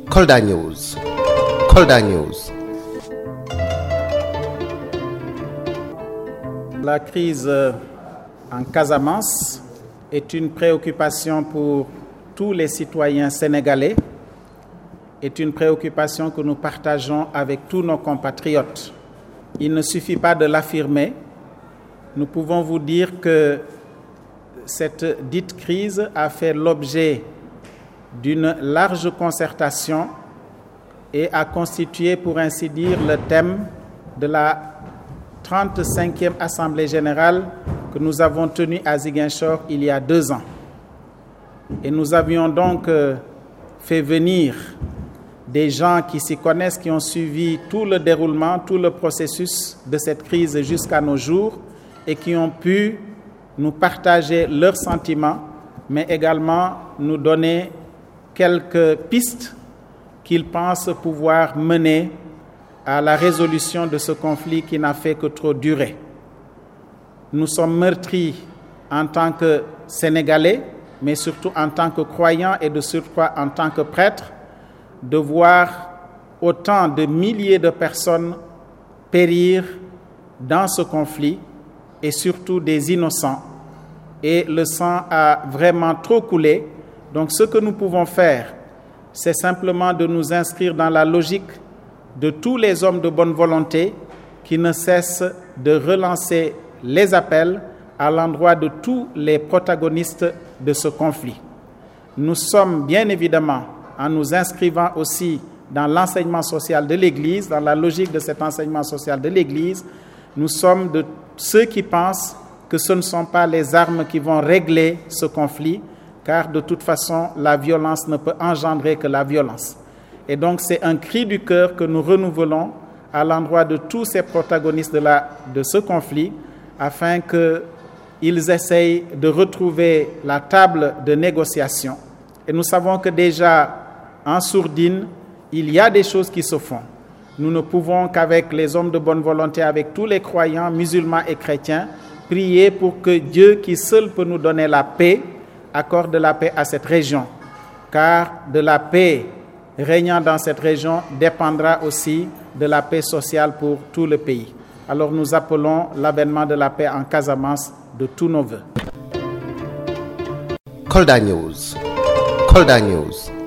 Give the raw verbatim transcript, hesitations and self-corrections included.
Kolda News. Kolda News. La crise en Casamance est une préoccupation pour tous les citoyens sénégalais, est une préoccupation que nous partageons avec tous nos compatriotes. Il ne suffit pas de l'affirmer. Nous pouvons vous dire que cette dite crise a fait l'objet d'une large concertation et a constitué, pour ainsi dire, le thème de la trente-cinquième Assemblée générale que nous avons tenue à Ziguinchor il y a deux ans. Et nous avions donc euh, fait venir des gens qui s'y connaissent, qui ont suivi tout le déroulement, tout le processus de cette crise jusqu'à nos jours et qui ont pu nous partager leurs sentiments, mais également nous donner quelques pistes qu'ils pensent pouvoir mener à la résolution de ce conflit qui n'a fait que trop durer. Nous sommes meurtris en tant que Sénégalais, mais surtout en tant que croyants et de surcroît en tant que prêtres, de voir autant de milliers de personnes périr dans ce conflit et surtout des innocents. Et le sang a vraiment trop coulé. Donc ce que nous pouvons faire, c'est simplement de nous inscrire dans la logique de tous les hommes de bonne volonté qui ne cessent de relancer les appels à l'endroit de tous les protagonistes de ce conflit. Nous sommes bien évidemment, en nous inscrivant aussi dans l'enseignement social de l'Église, dans la logique de cet enseignement social de l'Église, nous sommes de ceux qui pensent que ce ne sont pas les armes qui vont régler ce conflit, car de toute façon, la violence ne peut engendrer que la violence. Et donc, c'est un cri du cœur que nous renouvelons à l'endroit de tous ces protagonistes de, la, de ce conflit, afin qu'ils essayent de retrouver la table de négociation. Et nous savons que déjà, en sourdine, il y a des choses qui se font. Nous ne pouvons qu'avec les hommes de bonne volonté, avec tous les croyants, musulmans et chrétiens, prier pour que Dieu, qui seul peut nous donner la paix, accorde la paix à cette région. Car de la paix régnant dans cette région dépendra aussi de la paix sociale pour tout le pays. Alors nous appelons l'avènement de la paix en Casamance de tous nos vœux. Kolda News. Kolda News.